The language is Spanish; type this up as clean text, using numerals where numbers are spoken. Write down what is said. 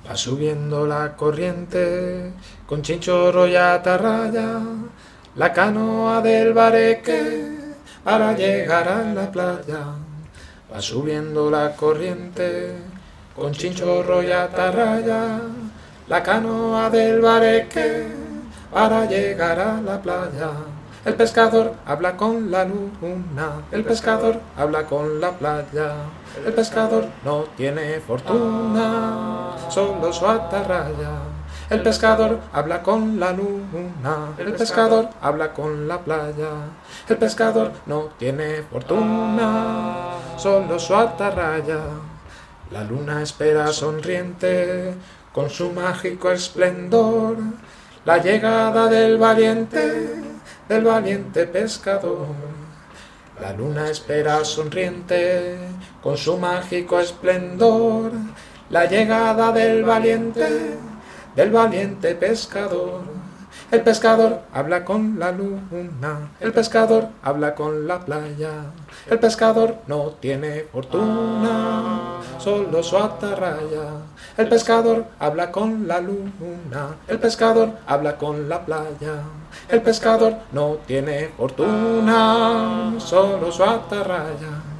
Va subiendo la corriente con chinchorro y atarraya, la canoa del bareque para llegar a la playa. Va subiendo la corriente con chinchorro y atarraya, la canoa del bareque para llegar a la playa. El pescador habla con la luna, el pescador habla con la playa. El pescador no tiene fortuna, solo su atarraya. El pescador habla con la luna, el pescador habla con la playa. El pescador no tiene fortuna, solo su atarraya. La luna espera sonriente con su mágico esplendor la llegada del valiente pescador. La luna espera sonriente con su mágico esplendor la llegada del valiente pescador. El pescador habla con la luna, el pescador habla con la playa. El pescador no tiene fortuna, solo su atarraya. El pescador habla con la luna, el pescador habla con la playa. El pescador no tiene fortuna, solo su atarraya.